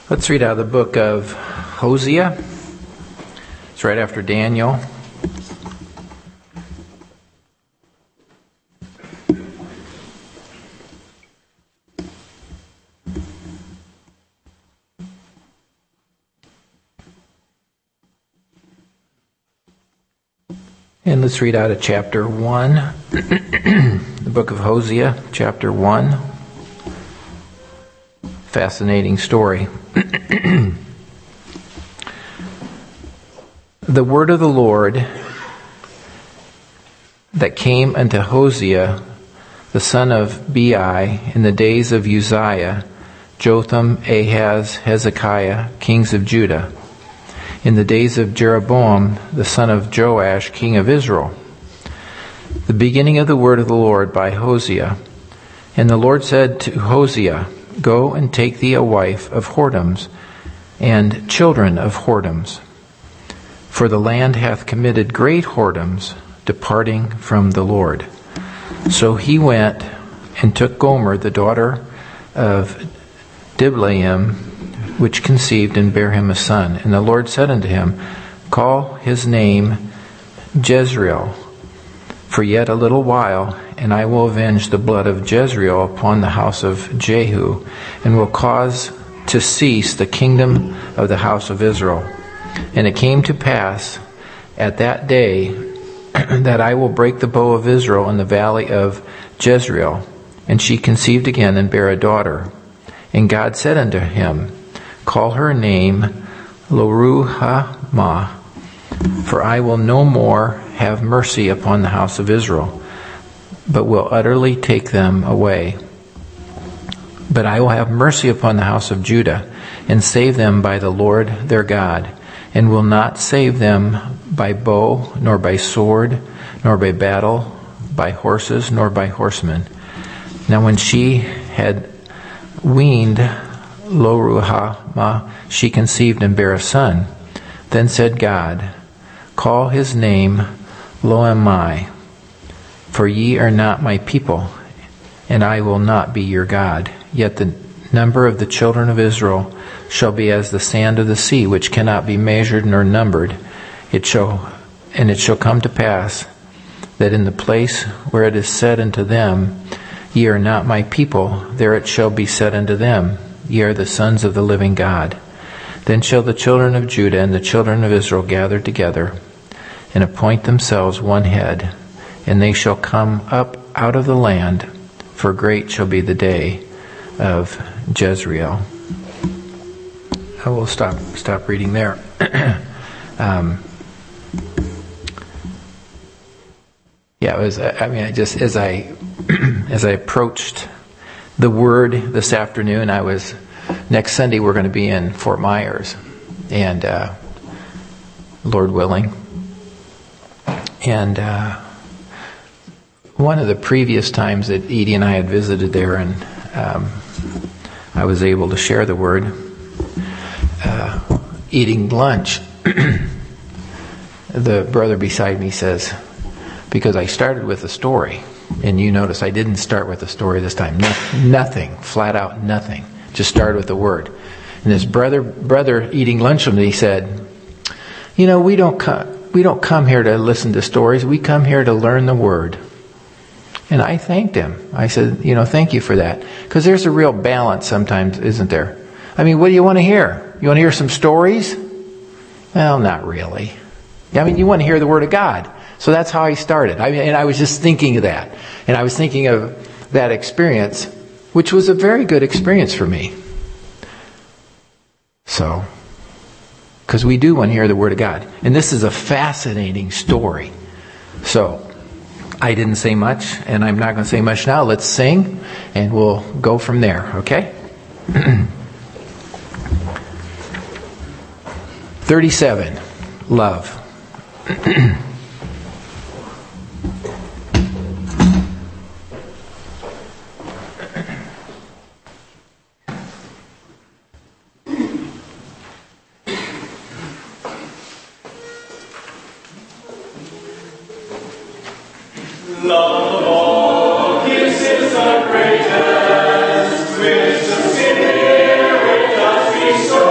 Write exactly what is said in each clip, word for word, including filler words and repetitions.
Let's read out of the book of Hosea. It's right after Daniel. And let's read out of chapter one, the book of Hosea, chapter one. Fascinating story. The word of the Lord that came unto Hosea, the son of Bei, in the days of Uzziah, Jotham, Ahaz, Hezekiah, kings of Judah, in the days of Jeroboam, the son of Joash, king of Israel. The beginning of the word of the Lord by Hosea. And the Lord said to Hosea, Go and take thee a wife of whoredoms, and children of whoredoms. For the land hath committed great whoredoms, departing from the Lord. So he went and took Gomer, the daughter of Diblaim, which conceived and bare him a son. And the Lord said unto him, Call his name Jezreel, for yet a little while, and I will avenge the blood of Jezreel upon the house of Jehu, and will cause to cease the kingdom of the house of Israel. And it came to pass at that day that I will break the bow of Israel in the valley of Jezreel. And she conceived again and bare a daughter. And God said unto him, Call her name Lo-ruhamah, for I will no more have mercy upon the house of Israel, but will utterly take them away. But I will have mercy upon the house of Judah, and save them by the Lord their God, and will not save them by bow, nor by sword, nor by battle, by horses, nor by horsemen. Now when she had weaned Lo-ruhamah, she conceived and bare a son. Then said God, Call his name Lo-ammi, for ye are not my people, and I will not be your God. Yet the number of the children of Israel shall be as the sand of the sea, which cannot be measured nor numbered. It shall, and it shall come to pass that in the place where it is said unto them, Ye are not my people, there it shall be said unto them, Ye are the sons of the living God. Then shall the children of Judah and the children of Israel gather together, and appoint themselves one head, and they shall come up out of the land, for great shall be the day of Jezreel. I will stop stop reading there. um, yeah, it was. I mean, I just as I as I approached the Word this afternoon, I was next Sunday we're going to be in Fort Myers, and uh, Lord willing. And uh, one of the previous times that Edie and I had visited there, and um, I was able to share the Word, uh, eating lunch, the brother beside me says, because I started with a story, and you notice I didn't start with a story this time. No, nothing, flat out nothing. Just started with the Word. And this brother, brother eating lunch with me said, "You know, we don't come, we don't come here to listen to stories. We come here to learn the Word." And I thanked him. I said, "You know, thank you for that, because there's a real balance sometimes, isn't there? I mean, what do you want to hear? You want to hear some stories? Well, not really. I mean, you want to hear the Word of God." So that's how I started. I mean, and I was just thinking of that. And I was thinking of that experience, which was a very good experience for me. So, because we do want to hear the Word of God. And this is a fascinating story. So, I didn't say much, and I'm not going to say much now. Let's sing, and we'll go from there, okay? thirty-seven, Love. Love of all, this is the greatest, which the Spirit does bestow.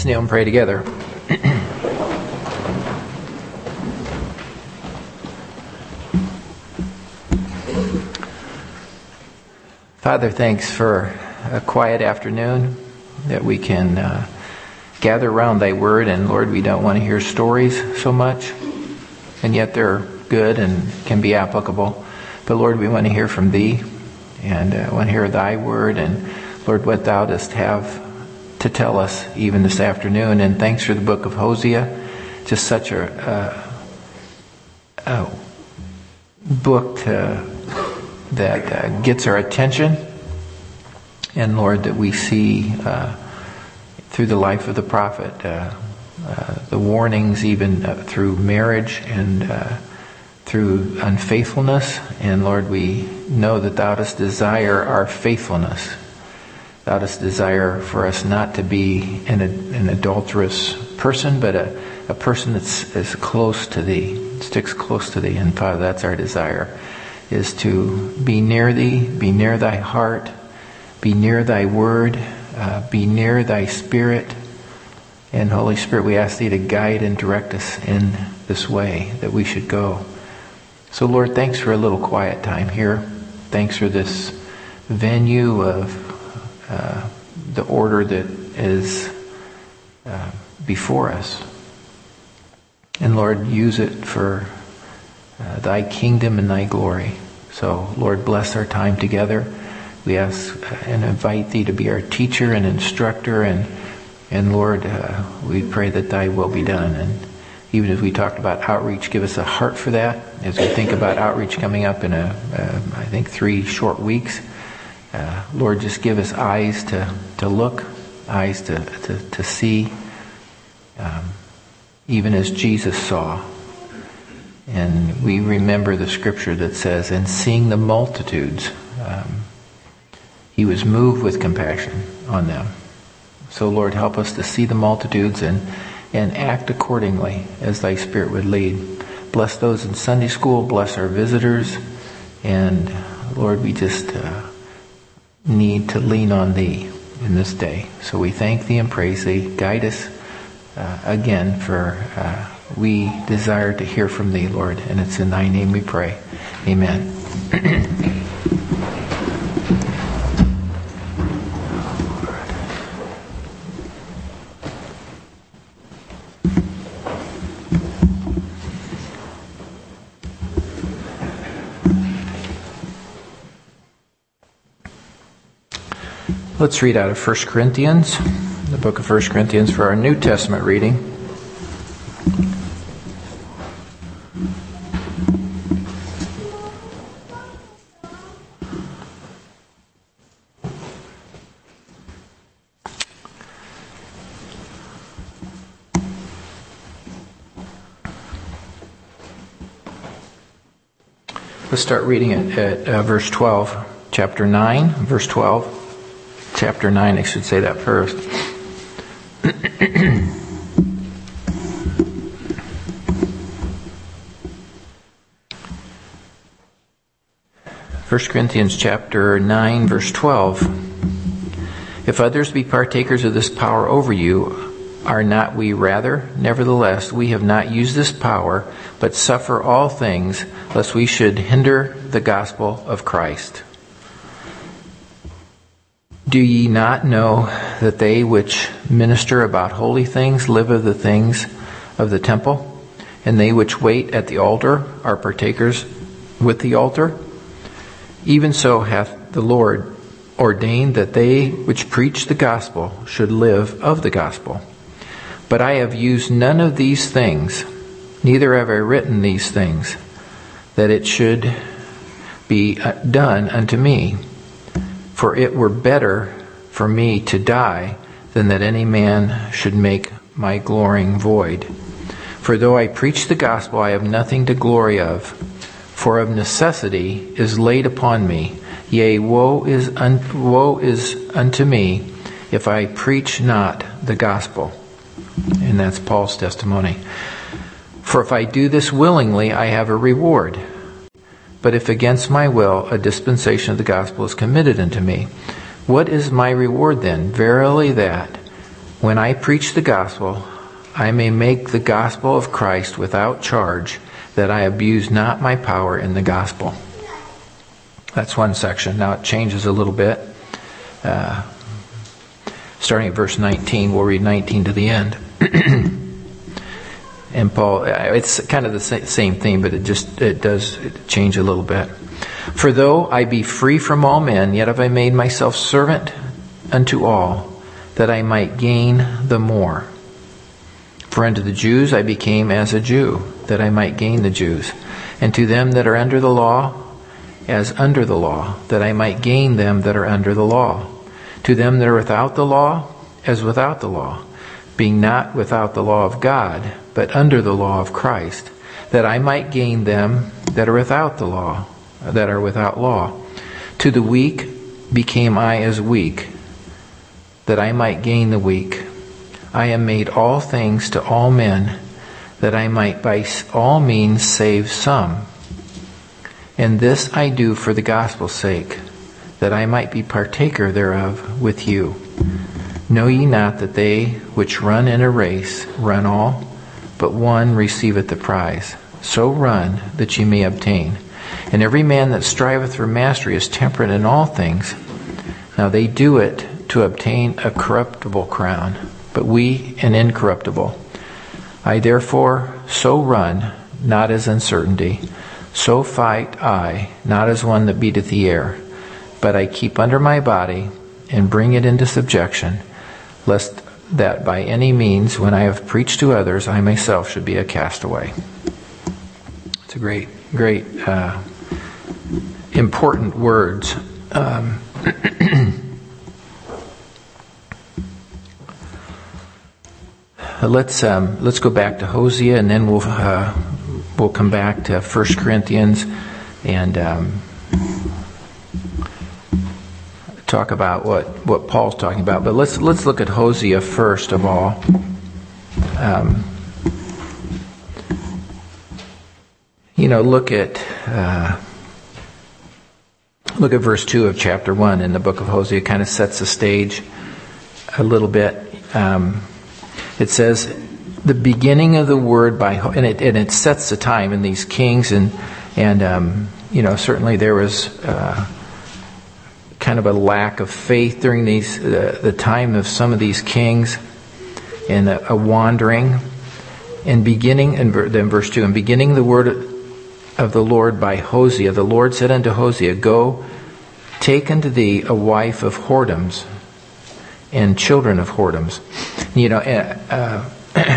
Let's kneel and pray together. Father, thanks for a quiet afternoon that we can uh, gather around Thy Word. And Lord, we don't want to hear stories so much, and yet they're good and can be applicable. But Lord, we want to hear from Thee, and uh, want to hear Thy Word, and Lord, what Thou dost have to tell us even this afternoon. And thanks for the book of Hosea, just such a, a, a book to, that uh, gets our attention. And Lord, that we see uh, through the life of the prophet, uh, uh, the warnings even uh, through marriage and uh, through unfaithfulness. And Lord, we know that Thou dost desire our faithfulness. Thou dost desire for us not to be an, an adulterous person, but a, a person that's is close to Thee, sticks close to Thee. And Father, that's our desire, is to be near Thee, be near Thy heart, be near Thy Word, uh, be near Thy Spirit. And Holy Spirit, we ask Thee to guide and direct us in this way that we should go. So Lord, thanks for a little quiet time here. Thanks for this venue of uh, the order that is uh, before us. And Lord, use it for uh, Thy kingdom and Thy glory. So Lord, bless our time together. We ask and invite Thee to be our teacher and instructor, and and Lord, uh, we pray that Thy will be done. And even as we talked about outreach, give us a heart for that. As we think about outreach coming up in a, uh, I think three short weeks, uh, Lord, just give us eyes to, to look, eyes to to, to see, um, even as Jesus saw. And we remember the scripture that says, "And seeing the multitudes, um, He was moved with compassion on them." So Lord, help us to see the multitudes and, and act accordingly as Thy Spirit would lead. Bless those in Sunday school, bless our visitors, and Lord, we just uh, need to lean on Thee in this day. So we thank Thee and praise Thee. Guide us uh, again, for uh, we desire to hear from Thee, Lord, and it's in Thy name we pray. Amen. Let's read out of First Corinthians, the book of First Corinthians, for our New Testament reading. Let's start reading at, at uh, verse twelve, chapter nine, verse twelve. Chapter nine, I should say that first. First Corinthians chapter nine, verse twelve. If others be partakers of this power over you, are not we rather? Nevertheless, we have not used this power, but suffer all things, lest we should hinder the gospel of Christ. Do ye not know that they which minister about holy things live of the things of the temple, and they which wait at the altar are partakers with the altar? Even so hath the Lord ordained that they which preach the gospel should live of the gospel. But I have used none of these things, neither have I written these things, that it should be done unto me. For it were better for me to die than that any man should make my glorying void. For though I preach the gospel, I have nothing to glory of. For of necessity is laid upon me. Yea, woe is, un- woe is unto me if I preach not the gospel. And that's Paul's testimony. For if I do this willingly, I have a reward. But if against my will a dispensation of the gospel is committed unto me, what is my reward then? Verily that, when I preach the gospel, I may make the gospel of Christ without charge, that I abuse not my power in the gospel. That's one section. Now it changes a little bit. Uh, starting at verse nineteen, we'll read nineteen to the end. And Paul, it's kind of the same theme, but it just it does change a little bit. For though I be free from all men, yet have I made myself servant unto all, that I might gain the more. For unto the Jews I became as a Jew, that I might gain the Jews. And to them that are under the law, as under the law, that I might gain them that are under the law. To them that are without the law, as without the law, being not without the law of God, but under the law of Christ, that I might gain them that are without the law, that are without law. To the weak became I as weak, that I might gain the weak. I am made all things to all men, that I might by all means save some. And this I do for the gospel's sake, that I might be partaker thereof with you. Know ye not that they which run in a race run all, but one receiveth the prize? So run, that ye may obtain. And every man that striveth for mastery is temperate in all things. Now they do it to obtain a corruptible crown, but we an incorruptible. I therefore so run, not as uncertainty. So fight I, not as one that beateth the air. But I keep under my body, and bring it into subjection, lest that by any means, when I have preached to others, I myself should be a castaway. It's a great, great, uh, important words. Um, let's um, let's go back to Hosea, and then we'll uh, we'll come back to First Corinthians and um, talk about what, what Paul's talking about. But let's let's look at Hosea first of all. Um, you know, look at uh, look at verse two of chapter one in the book of Hosea. It kind of sets the stage a little bit. Um, it says, "The beginning of the word by," and it and it sets the time in these kings, and and um, you know, certainly there was Uh, kind of a lack of faith during these uh, the time of some of these kings, and a, a wandering. And beginning, and then verse two, and beginning the word of the Lord by Hosea, the Lord said unto Hosea, Go, take unto thee a wife of whoredoms, and children of whoredoms. You know, uh,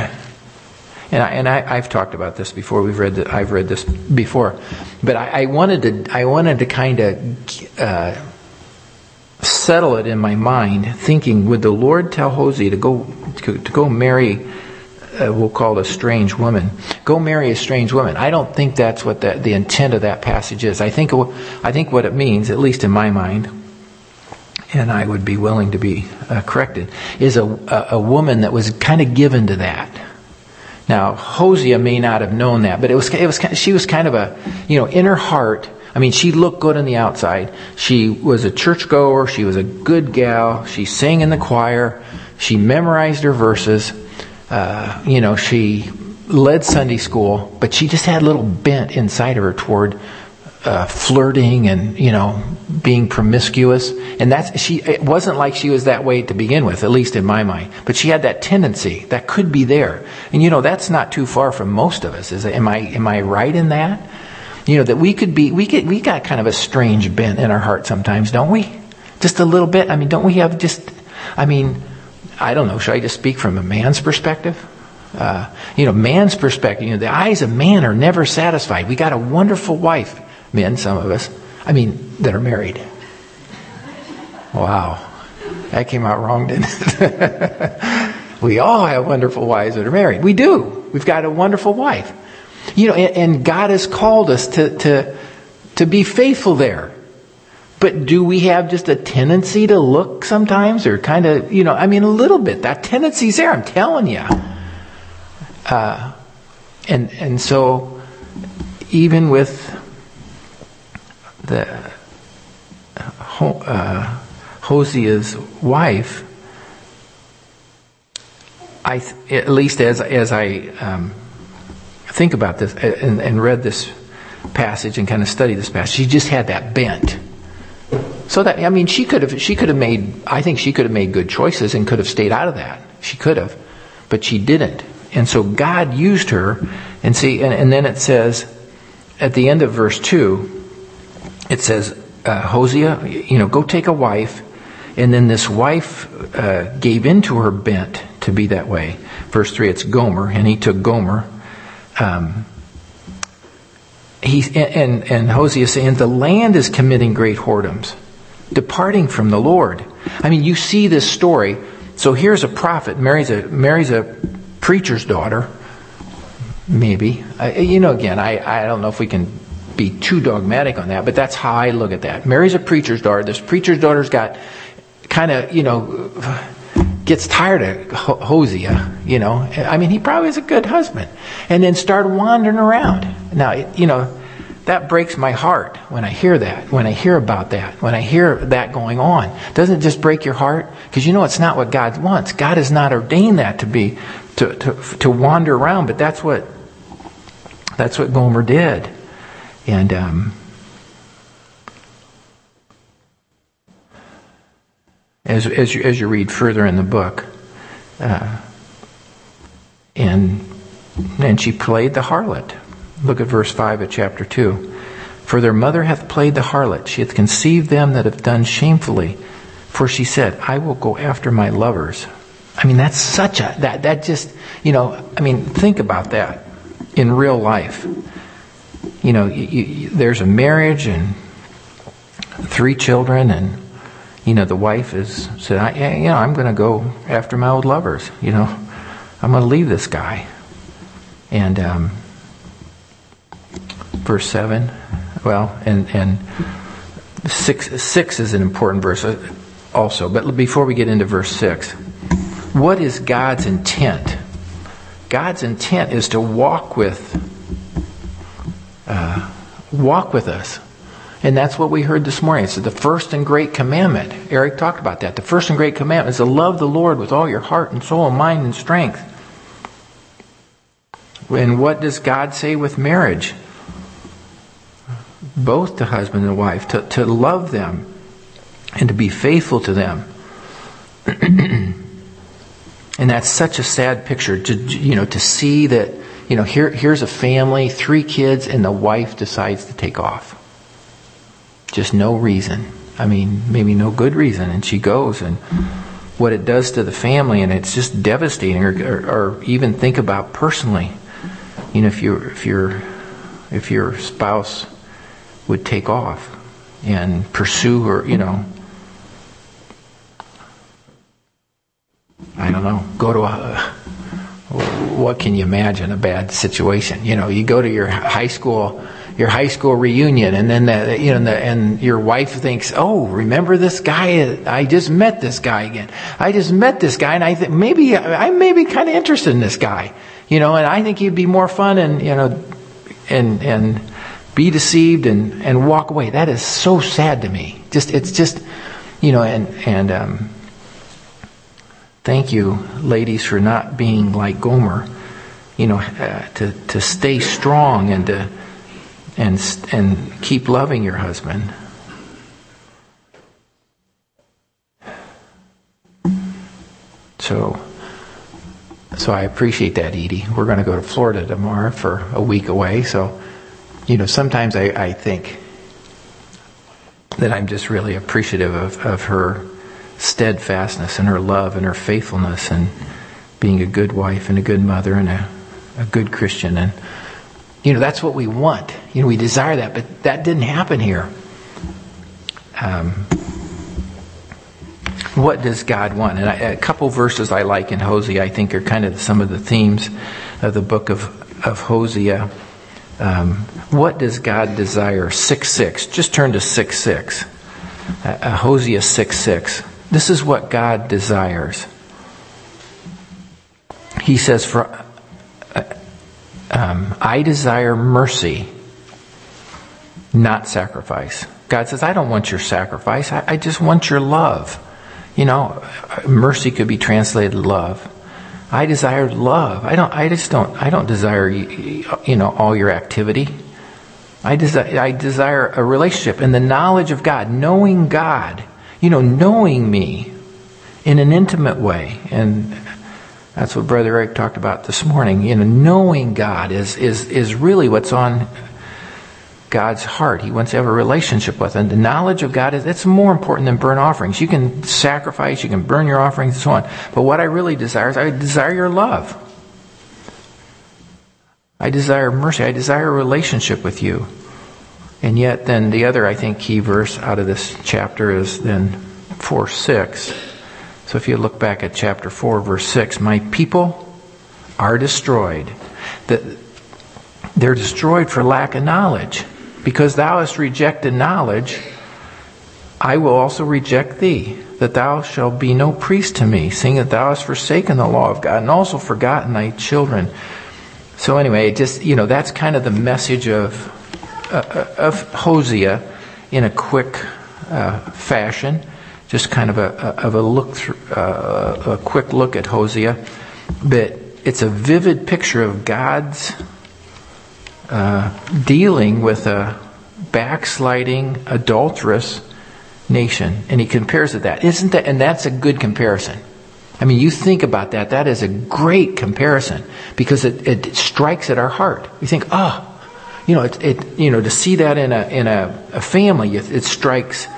and I, and I, I've talked about this before. We've read that. I've read this before, but I, I wanted to. I wanted to kind of. Uh, settle it in my mind, thinking, would the Lord tell Hosea to go to, to go marry, uh, we'll call it a strange woman, go marry a strange woman? I don't think that's what the, the intent of that passage is. I think I think what it means, at least in my mind, and I would be willing to be uh, corrected, is a, a a woman that was kind of given to that. Now Hosea may not have known that, but it was it was she was kind of a, you know, in her heart. I mean, she looked good on the outside. She was a churchgoer. She was a good gal. She sang in the choir. She memorized her verses. Uh, you know, she led Sunday school, but she just had a little bent inside of her toward uh, flirting and, you know, being promiscuous. And that's she. It wasn't like she was that way to begin with, at least in my mind. But she had that tendency that could be there. And you know, that's not too far from most of us. Is it? Am I? Am I right in that? You know, that we could be, we get, we got kind of a strange bent in our heart sometimes, don't we? Just a little bit. I mean, don't we have just, I mean, I don't know, should I just speak from a man's perspective? Uh, you know, man's perspective, you know, the eyes of man are never satisfied. We got a wonderful wife, men, some of us, I mean, that are married. Wow. That came out wrong, didn't it? We all have wonderful wives that are married. We do. We've got a wonderful wife. You know, and God has called us to, to, to be faithful there. But do we have just a tendency to look sometimes, or kind of, you know, I mean, a little bit. That tendency's there, I'm telling you. Uh, and, and so, even with the, uh, Hosea's wife, I, at least as as I um, think about this and, and read this passage and kind of studied this passage, she just had that bent. So that, I mean, she could have she could have made I think she could have made good choices and could have stayed out of that. She could have, but she didn't. And so God used her. And see, and, and then it says at the end of verse two, it says, uh, Hosea, you know, go take a wife. And then this wife uh, gave into her bent to be that way. Verse three, it's Gomer, and he took Gomer. Um, he and and Hosea saying, the land is committing great whoredoms, departing from the Lord. I mean, you see this story. So here's a prophet, marries a marries a preacher's daughter. Maybe, I, you know, again, I I don't know if we can be too dogmatic on that, but that's how I look at that. Marries a preacher's daughter. This preacher's daughter's got kind of, you know, gets tired of Hosea, you know. I mean, he probably is a good husband. And then started wandering around. Now, you know, that breaks my heart when I hear that, when I hear about that, when I hear that going on. Doesn't it just break your heart? Because you know it's not what God wants. God has not ordained that to be, to, to, to wander around, but that's what, that's what Gomer did. And, um, As as you, as you read further in the book, uh, and and she played the harlot. Look at verse five of chapter two. For their mother hath played the harlot; she hath conceived them that have done shamefully. For she said, I will go after my lovers. I mean, that's such a that that just you know. I mean, think about that in real life. You know, you, you, there's a marriage and three children and. You know, the wife is said, I, yeah, you know, I'm going to go after my old lovers. You know, I'm going to leave this guy. And um, verse seven, well, and and six six is an important verse also. But before we get into verse six, what is God's intent? God's intent is to walk with, uh, walk with us. And that's what we heard this morning. It's the first and great commandment. Eric talked about that. The first and great commandment is to love the Lord with all your heart and soul and mind and strength. And what does God say with marriage? Both the husband and wife, to, to love them and to be faithful to them. And that's such a sad picture to, you know, to see that, you know, here here's a family, three kids, and the wife decides to take off. Just no reason. I mean, maybe no good reason. And she goes, and what it does to the family, and it's just devastating. Or, or, or even think about personally, you know, if you if your if your spouse would take off and pursue her, you know, I don't know, go to a, what can you imagine, a bad situation? You know, you go to your high school. Your high school reunion, and then the, you know, the, and your wife thinks, "Oh, remember this guy? I just met this guy again. I just met this guy, and I think maybe I may be kind of interested in this guy, you know, and I think he'd be more fun, and you know, and and be deceived and and walk away. That is so sad to me. Just it's just, you know, and and um, thank you, ladies, for not being like Gomer, you know, uh, to to stay strong and to. And and keep loving your husband. So, so I appreciate that, Edie. We're going to go to Florida tomorrow for a week away. So, you know, sometimes I, I think that I'm just really appreciative of, of her steadfastness and her love and her faithfulness and being a good wife and a good mother and a, a good Christian. And you know, that's what we want. You know, we desire that, but that didn't happen here. Um, what does God want? And I, a couple verses I like in Hosea, I think, are kind of some of the themes of the book of, of Hosea. Um, what does God desire? six six. Just turn to six six. Uh, Hosea six six. This is what God desires. He says, for... Uh, Um, I desire mercy, not sacrifice. God says, I don't want your sacrifice. I, I just want your love. You know, mercy could be translated love. I desire love. I don't. I just don't. I don't desire, you know, all your activity. I desire. I desire a relationship and the knowledge of God, knowing God. You know, knowing me in an intimate way, and that's what Brother Eric talked about this morning. You know, knowing God is is is really what's on God's heart. He wants to have a relationship with, and the knowledge of God is it's more important than burnt offerings. You can sacrifice, you can burn your offerings, and so on. But what I really desire is I desire your love. I desire mercy. I desire a relationship with you. And yet, then the other, I think, key verse out of this chapter is then four six. So if you look back at chapter four, verse six, my people are destroyed. They're destroyed for lack of knowledge. Because thou hast rejected knowledge, I will also reject thee, that thou shalt be no priest to me, seeing that thou hast forsaken the law of God, and also forgotten thy children. So anyway, just, you know, that's kind of the message of uh, of Hosea in a quick uh, fashion. Just kind of a, of a look through, uh, a quick look at Hosea. But it's a vivid picture of God's Uh, dealing with a backsliding, adulterous nation, and he compares it to that. Isn't that? And that's a good comparison. I mean, you think about that. That is a great comparison because it, it strikes at our heart. We think, oh, you know, it, it you know, to see that in a in a, a family, it, it strikes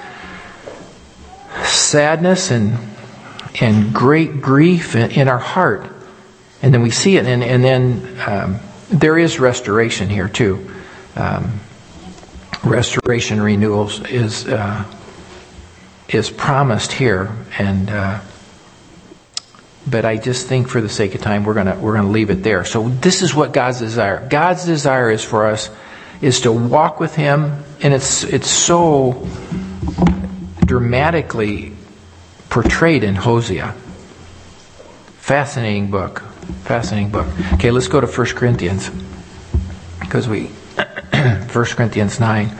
sadness and and great grief in, in our heart, and then we see it, and and then. Um, There is restoration here too. Um, restoration renewals is uh, is promised here, and uh, but I just think for the sake of time we're gonna we're gonna leave it there. So this is what God's desire. God's desire is for us is to walk with Him, and it's it's so dramatically portrayed in Hosea. Fascinating book. Fascinating book. Okay, let's go to First Corinthians. Because we... First Corinthians nine.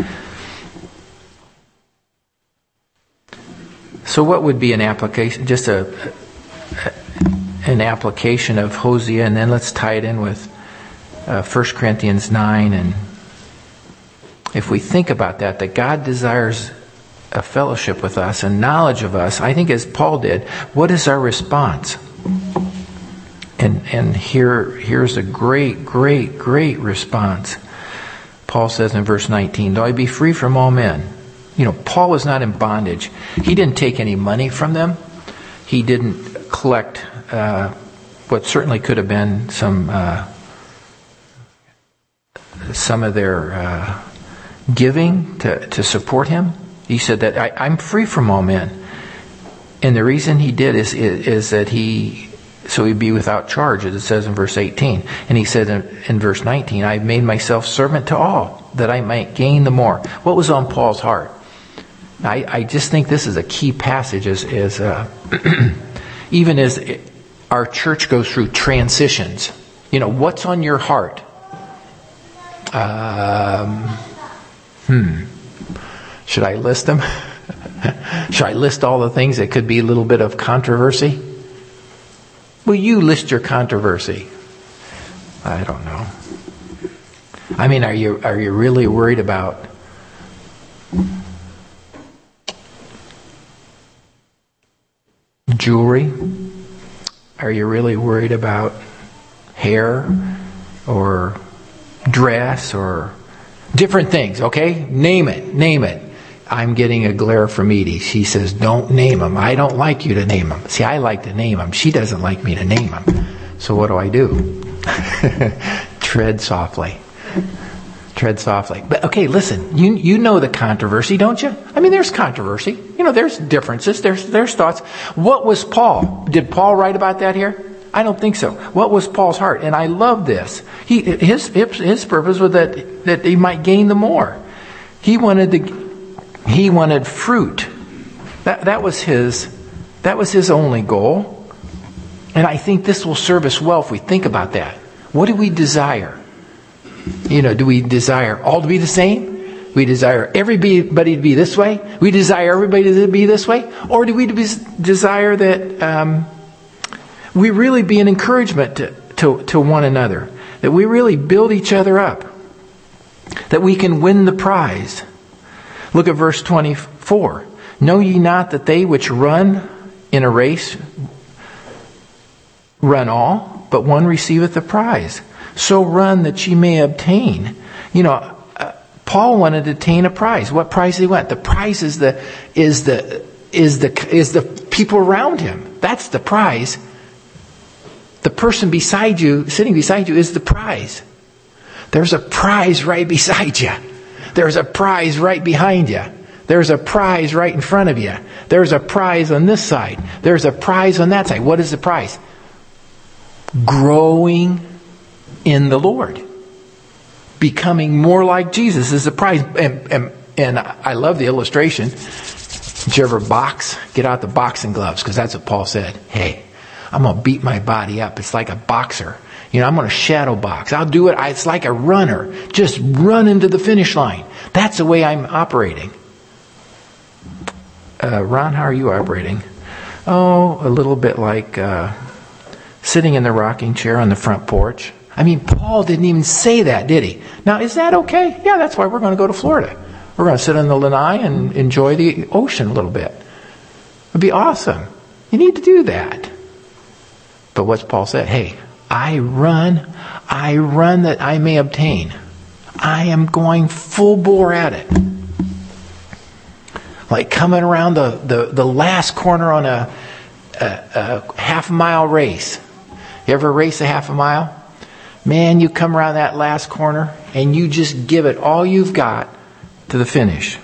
So what would be an application? Just a, a an application of Hosea, and then let's tie it in with uh, First Corinthians nine. And if we think about that, that God desires a fellowship with us and knowledge of us, I think as Paul did, what is our response? And and here here's a great, great, great response. Paul says in verse nineteen, though I be free from all men. You know, Paul was not in bondage. He didn't take any money from them. He didn't collect uh, what certainly could have been some uh, some of their uh, giving to, to support him. He said that I, I'm free from all men. And the reason he did is, is, is that he... So he'd be without charge, as it says in verse eighteen. And he said in, in verse nineteen, I've made myself servant to all, that I might gain the more. What was on Paul's heart? I, I just think this is a key passage as, as uh, even as our church goes through transitions. You know, what's on your heart? Um, hmm. Should I list them? Should I list all the things that could be a little bit of controversy? Will you list your controversy? I don't know. I mean, are you are you really worried about jewelry? Are you really worried about hair or dress or different things? Okay, name it, name it. I'm getting a glare from Edie. She says, don't name them. I don't like you to name them. See, I like to name them. She doesn't like me to name them. So what do I do? Tread softly. Tread softly. But okay, listen. You you know the controversy, don't you? I mean, there's controversy. You know, there's differences. There's there's thoughts. What was Paul? Did Paul write about that here? I don't think so. What was Paul's heart? And I love this. He his his purpose was that that he might gain the more. He wanted to. He wanted fruit. That that was his that was his only goal. And I think this will serve us well if we think about that. What do we desire? You know, do we desire all to be the same? We desire everybody to be this way? We desire everybody to be this way? Or do we desire that um, we really be an encouragement to, to, to one another. That we really build each other up. That we can win the prize. Look at verse twenty-four. Know ye not that they which run in a race run all, but one receiveth the prize. So run that ye may obtain. You know, uh, Paul wanted to attain a prize. What prize did he want? The prize is the is the is the is the people around him. That's the prize. The person beside you, sitting beside you, is the prize. There's a prize right beside you. There's a prize right behind you. There's a prize right in front of you. There's a prize on this side. There's a prize on that side. What is the prize? Growing in the Lord. Becoming more like Jesus is the prize. And, and, and I love the illustration. Did you ever box? Get out the boxing gloves, because that's what Paul said. Hey, I'm going to beat my body up. It's like a boxer. You know, I'm going to shadow box. I'll do it. It's like a runner. Just run into the finish line. That's the way I'm operating. Uh, Ron, how are you operating? Oh, a little bit like uh, sitting in the rocking chair on the front porch. I mean, Paul didn't even say that, did he? Now, is that okay? Yeah, that's why we're going to go to Florida. We're going to sit on the lanai and enjoy the ocean a little bit. It'd be awesome. You need to do that. But what's Paul said? Hey, I run, I run that I may obtain. I am going full bore at it. Like coming around the, the, the last corner on a, a, a half mile race. You ever race a half a mile? Man, you come around that last corner and you just give it all you've got to the finish.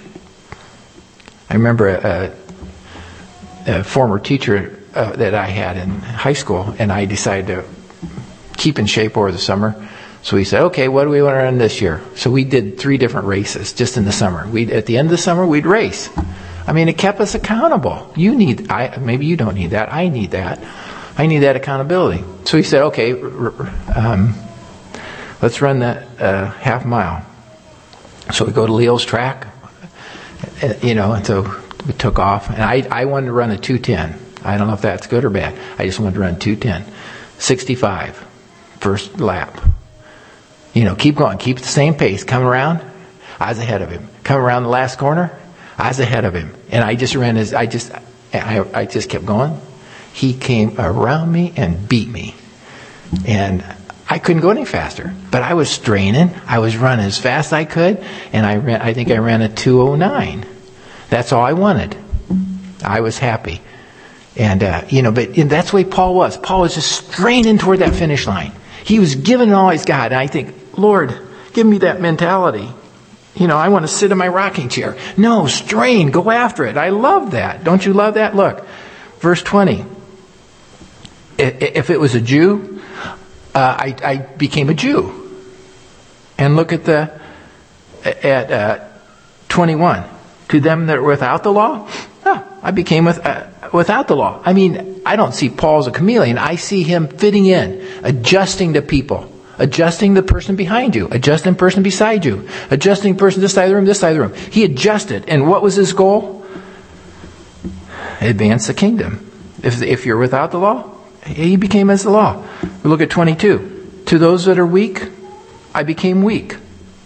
I remember a, a, a former teacher uh, that I had in high school, and I decided to keep in shape over the summer. So we said, okay, what do we want to run this year? So we did three different races just in the summer. We At the end of the summer, we'd race. I mean, it kept us accountable. You need, I maybe you don't need that. I need that. I need that accountability. So he said, okay, um, let's run that uh, half mile. So we go to Leo's track, you know, and so we took off. And I, I wanted to run a two ten. I don't know if that's good or bad. I just wanted to run two ten. sixty-five, first lap. You know, keep going. Keep the same pace. Come around. I was ahead of him. Come around the last corner. I was ahead of him. And I just ran as, I just, I, I just kept going. He came around me and beat me. And I couldn't go any faster. But I was straining. I was running as fast as I could. And I ran, I think I ran a two oh nine. That's all I wanted. I was happy. And, uh, you know, but that's the way Paul was. Paul was just straining toward that finish line. He was giving all he's got. And I think, Lord, give me that mentality. You know, I want to sit in my rocking chair. No, strain, go after it. I love that. Don't you love that? Look, verse twenty. If it was a Jew, uh, I, I became a Jew. And look at the, at uh, twenty-one. To them that are without the law, oh, I became with, uh, without the law. I mean, I don't see Paul as a chameleon. I see him fitting in, adjusting to people. Adjusting the person behind you. Adjusting the person beside you. Adjusting the person this side of the room, this side of the room. He adjusted. And what was his goal? Advance the kingdom. If, if you're without the law, he became as the law. We look at twenty-two. To those that are weak, I became weak.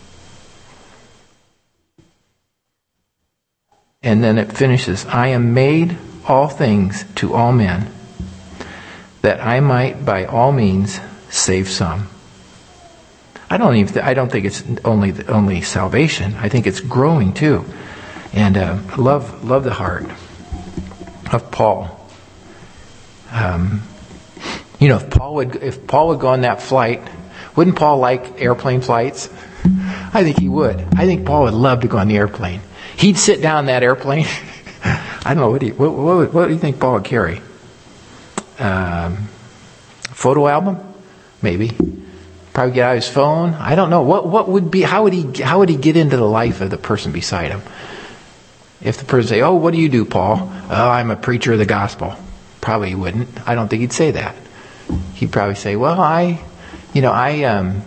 And then it finishes. I am made all things to all men, that I might by all means save some. I don't even. Th- I don't think it's only only salvation. I think it's growing too, and uh, love love the heart of Paul. Um, you know, if Paul would if Paul would go on that flight, wouldn't Paul like airplane flights? I think he would. I think Paul would love to go on the airplane. He'd sit down in that airplane. I don't know what do you what, what, what do you think Paul would carry? Um, photo album, maybe. Probably get out his phone. I don't know. What what would be how would he how would he get into the life of the person beside him? If the person say, "Oh, what do you do, Paul?" "Oh, I'm a preacher of the gospel." Probably he wouldn't. I don't think he'd say that. He'd probably say, "Well, I, you know, I um,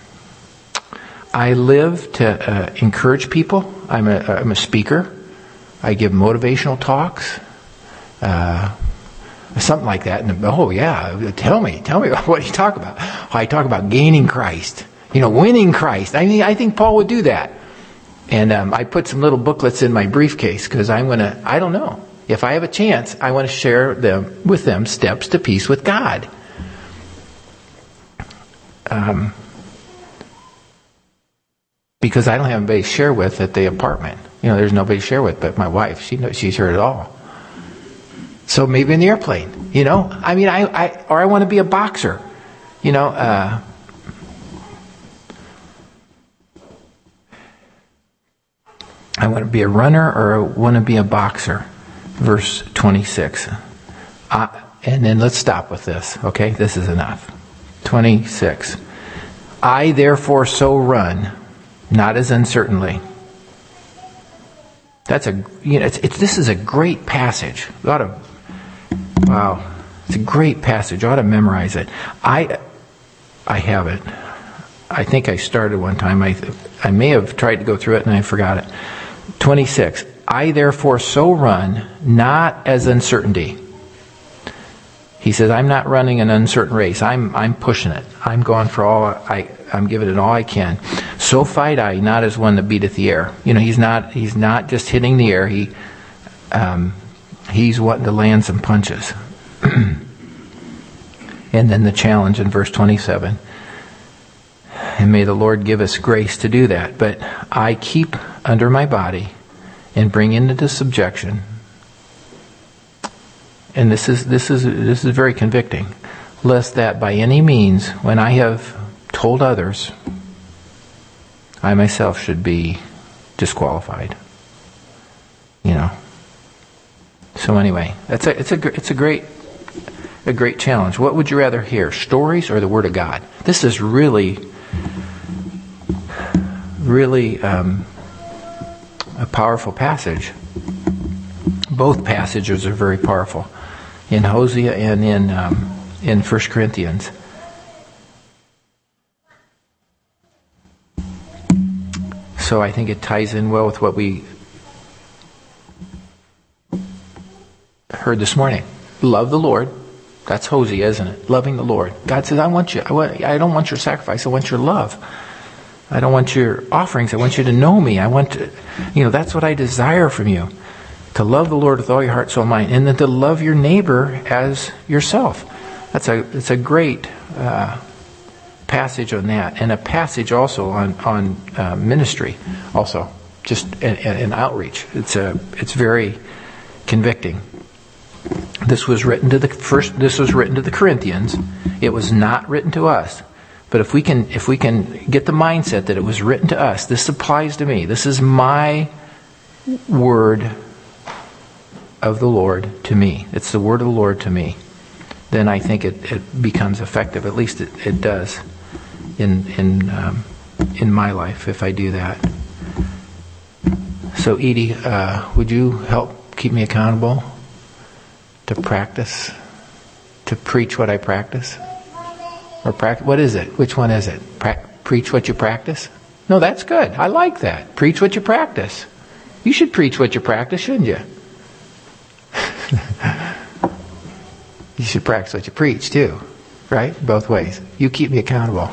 I live to uh, encourage people. I'm a I'm a speaker. I give motivational talks. Uh, something like that. And oh yeah, tell me, tell me what you talk about. Oh, I talk about gaining Christ, you know, winning Christ. I mean, I think Paul would do that. And um, I put some little booklets in my briefcase because I'm gonna. I don't know if I have a chance. I want to share them with them steps to peace with God. Um, because I don't have anybody to share with at the apartment. You know, there's nobody to share with but my wife. She knows, she's heard it all. So maybe in the airplane. You know, I mean, I, I or I want to be a boxer. You know. Uh, I want to be a runner or I want to be a boxer. Verse twenty-six. Uh, and then let's stop with this, okay? This is enough. twenty-six. I therefore so run, not as uncertainly. That's a, you know, it's, it's, this is a great passage. You ought to, wow. It's a great passage. You ought to memorize it. I, I have it. I think I started one time. I, I may have tried to go through it and I forgot it. twenty-six. I therefore so run, not as uncertainty. He says, I'm not running an uncertain race. I'm I'm pushing it. I'm going for all I I'm giving it all I can. So fight I, not as one that beateth the air. You know, he's not he's not just hitting the air. He um, he's wanting to land some punches. And then the challenge in verse twenty-seven. And may the Lord give us grace to do that. But I keep under my body and bring into subjection. And this is this is this is very convicting. Lest that by any means, when I have told others, I myself should be disqualified. You know. So anyway, that's a it's a it's a great a great challenge. What would you rather hear, stories or the Word of God? This is really, really um, a powerful passage. Both passages are very powerful, in Hosea and in um, in First Corinthians. So I think it ties in well with what we heard this morning. Love the Lord. That's Hosea, isn't it? Loving the Lord. God says, I want you. I, want, I don't want your sacrifice. I want your love. I don't want your offerings. I want you to know me. I want to, you know, that's what I desire from you. To love the Lord with all your heart, soul, mind, and then to love your neighbor as yourself. That's a it's a great uh, passage on that, and a passage also on on uh, ministry, also just an, an outreach. It's a it's very convicting. This was written to the first. This was written to the Corinthians. It was not written to us. But if we can if we can get the mindset that it was written to us, this applies to me. This is my word of the Lord to me. It's the word of the Lord to me. Then I think it, it becomes effective. At least it, it does in in um, in my life if I do that. So Edie, uh, would you help keep me accountable to practice, to preach what I practice, or practice? What is it? Which one is it? Pra- preach what you practice? No, that's good. I like that. Preach what you practice. You should preach what you practice, shouldn't you? You should practice what you preach too, right? Both ways. You keep me accountable.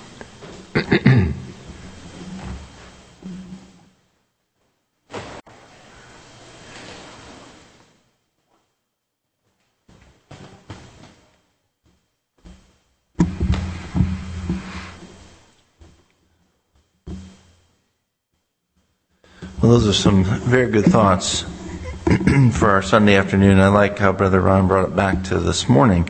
Well, those are some very good thoughts for our Sunday afternoon. I like how Brother Ron brought it back to this morning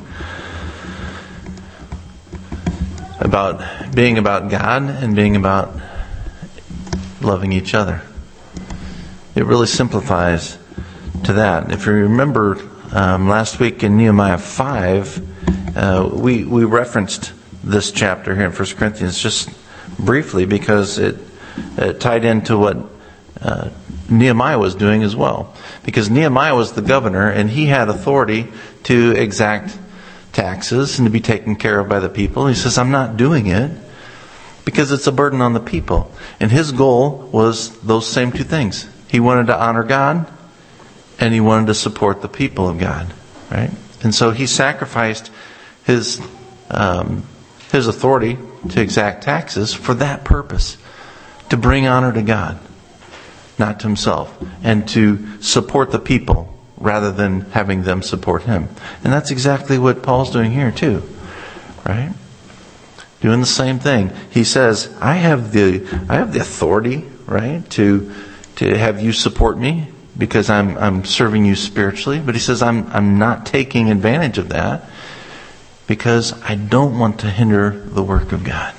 about being about God and being about loving each other. It really simplifies to that. If you remember um, last week in Nehemiah five, uh, we we referenced this chapter here in First Corinthians just briefly because it, it tied into what uh, Nehemiah was doing as well. Because Nehemiah was the governor and he had authority to exact taxes and to be taken care of by the people. He says, I'm not doing it because it's a burden on the people. And his goal was those same two things. He wanted to honor God and he wanted to support the people of God. Right? And so he sacrificed his um, his authority to exact taxes for that purpose, to bring honor to God, not to himself, and to support the people rather than having them support him. And that's exactly what Paul's doing here too, right? Doing the same thing. He says, I have the I have the authority, right, to to have you support me because I'm I'm serving you spiritually. But he says I'm I'm not taking advantage of that because I don't want to hinder the work of God.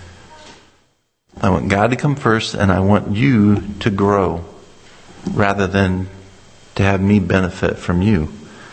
I want God to come first, and I want you to grow rather than to have me benefit from you.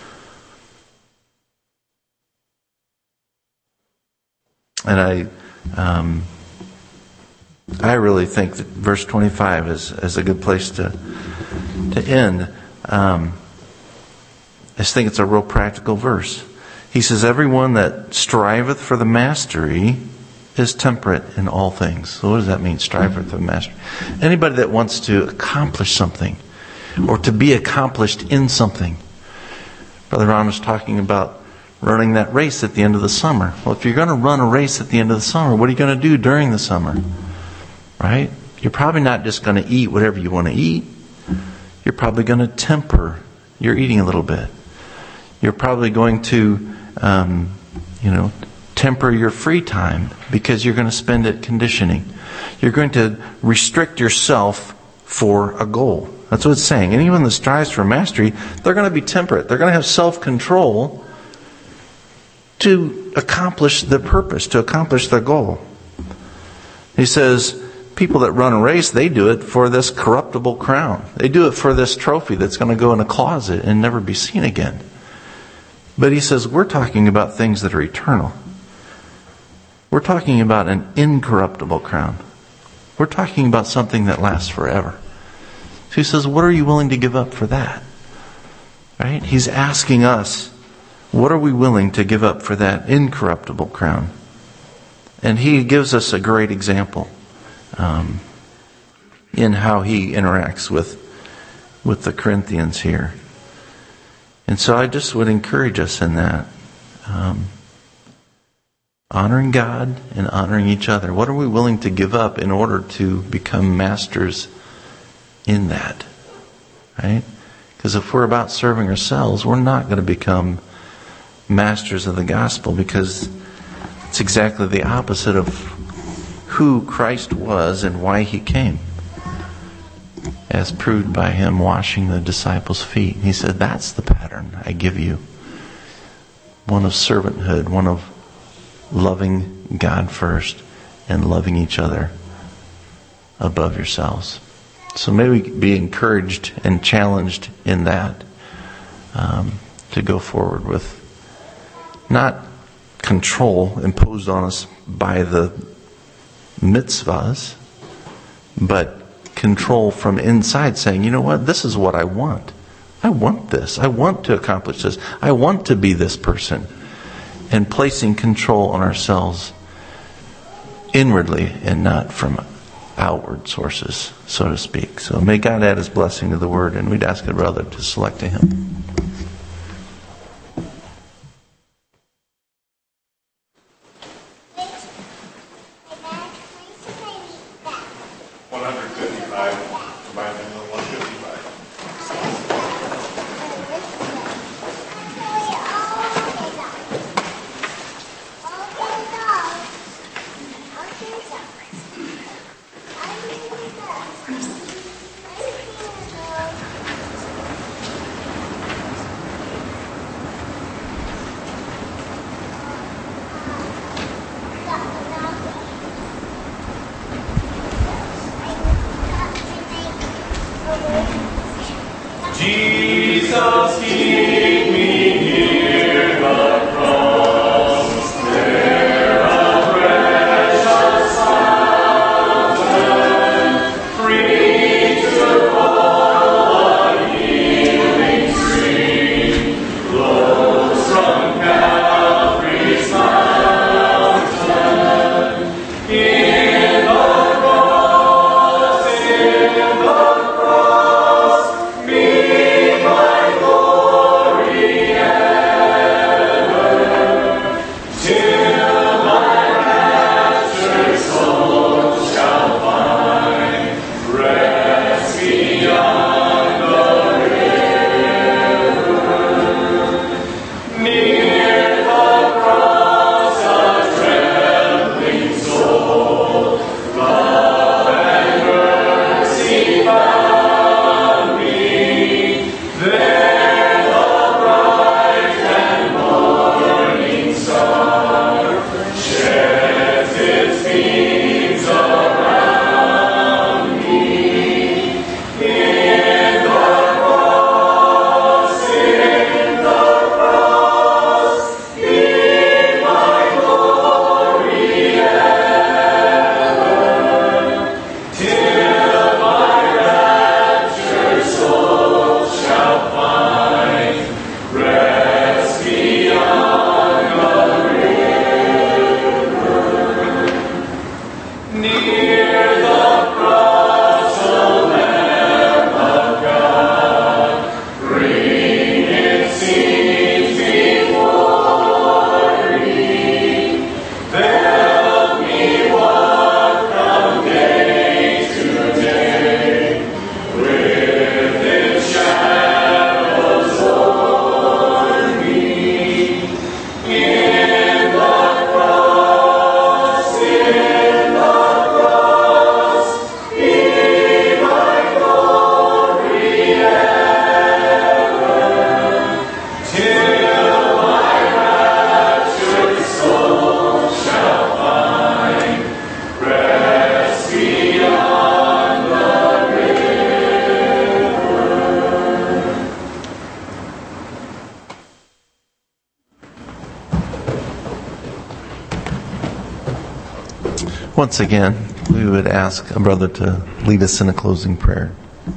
And I um, I really think that verse twenty-five is, is a good place to to end. Um, I just think it's a real practical verse. He says, everyone that striveth for the mastery is temperate in all things. So what does that mean, striveth for the mastery? Anybody that wants to accomplish something or to be accomplished in something. Brother Ron was talking about running that race at the end of the summer. Well, if you're going to run a race at the end of the summer, what are you going to do during the summer? Right? You're probably not just going to eat whatever you want to eat. You're probably going to temper your eating a little bit. You're probably going to, um, you know, temper your free time because you're going to spend it conditioning. You're going to restrict yourself for a goal. That's what it's saying. Anyone that strives for mastery, they're going to be temperate. They're going to have self-control to accomplish the purpose, to accomplish their goal. He says, people that run a race, they do it for this corruptible crown. They do it for this trophy that's going to go in a closet and never be seen again. But he says, we're talking about things that are eternal. We're talking about an incorruptible crown. We're talking about something that lasts forever. So he says, what are you willing to give up for that? Right? He's asking us, what are we willing to give up for that incorruptible crown? And he gives us a great example um, in how he interacts with, with the Corinthians here. And so I just would encourage us in that. Um, honoring God and honoring each other. What are we willing to give up in order to become masters in that? Right? Because if we're about serving ourselves, we're not going to become masters of the gospel, because it's exactly the opposite of who Christ was and why he came, as proved by him washing the disciples' feet. He said, that's the pattern I give you. One of servanthood, one of loving God first and loving each other above yourselves. So may we be encouraged and challenged in that, um, to go forward with not control imposed on us by the mitzvahs, but control from inside, saying, you know what, this is what I want. I want this. I want to accomplish this. I want to be this person. And placing control on ourselves inwardly and not from outward sources, so to speak. So may God add his blessing to the word, and we'd ask a brother to select a hymn. Jesus, keep me near the cross, there a precious fountain, free to all a healing stream, flows from Calvary's mountain. In the cross, in the cross, me my Lord Once again, we would ask a brother to lead us in a closing prayer.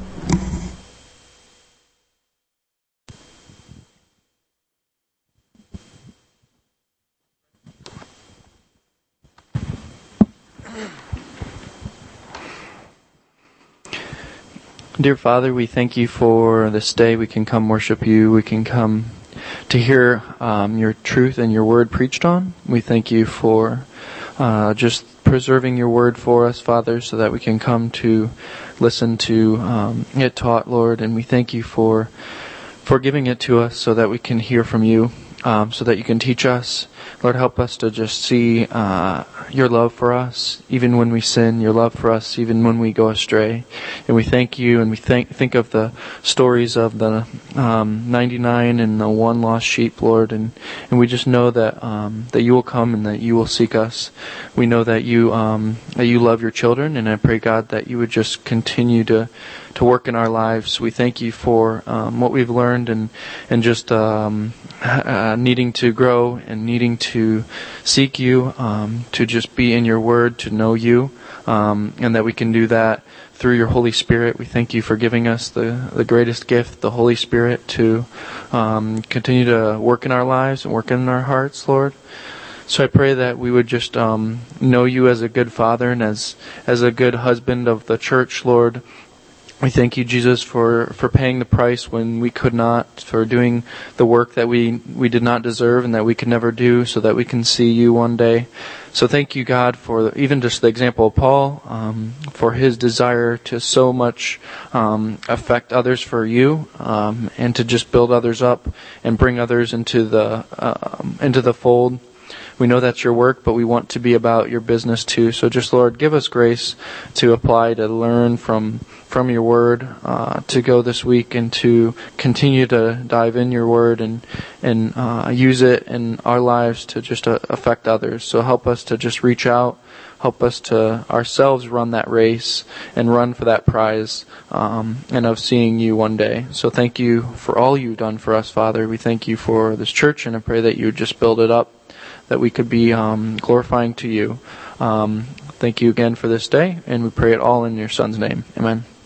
Dear Father, we thank you for this day. We can come worship you. We can come to hear um, your truth and your word preached on. We thank you for uh, just preserving your word for us, Father, so that we can come to listen to um, it taught, Lord. And we thank you for for giving it to us so that we can hear from you, um, so that you can teach us. Lord, help us to just see uh, your love for us, even when we sin, your love for us, even when we go astray. And we thank you, and we think think of the stories of the um, ninety-nine and the one lost sheep, Lord, and, and we just know that um, that you will come and that you will seek us. We know that you um, that you love your children, and I pray, God, that you would just continue to to work in our lives. We thank you for um, what we've learned and and just um, uh, needing to grow and needing to seek you, um, to just be in your word, to know you, um, and that we can do that through your Holy Spirit. We thank you for giving us the, the greatest gift, the Holy Spirit, to um, continue to work in our lives and work in our hearts, Lord. So I pray that we would just um, know you as a good Father and as as a good husband of the church, Lord. We thank you, Jesus, for, for paying the price when we could not, for doing the work that we, we did not deserve and that we could never do, so that we can see you one day. So thank you, God, for even just the example of Paul, um, for his desire to so much um, affect others for you, um, and to just build others up and bring others into the uh, into the fold. We know that's your work, but we want to be about your business too. So just, Lord, give us grace to apply, to learn from from your word, uh, to go this week and to continue to dive in your word and and uh, use it in our lives to just uh, affect others. So help us to just reach out. Help us to ourselves run that race and run for that prize um, and of seeing you one day. So thank you for all you've done for us, Father. We thank you for this church, and I pray that you would just build it up, that we could be um, glorifying to you. Um, thank you again for this day, and we pray it all in your Son's name. Amen.